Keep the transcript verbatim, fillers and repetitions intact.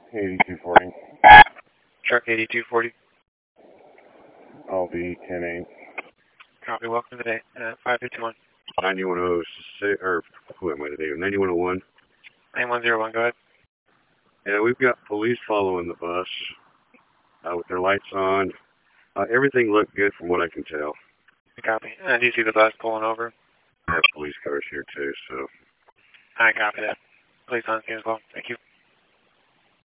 eighty-two forty. Truck eighty-two forty. I'll be ten eight. Copy. Welcome to the day. Uh, five fifty-one. ninety-one oh six, or who am I today? ninety-one oh one. ninety-one oh one, go ahead. Yeah, we've got police following the bus uh, with their lights on. Uh, everything looked good from what I can tell. Copy. Uh, do you see the bus pulling over? I have police cars here too, so. I copy that. Police on scene as well. Thank you.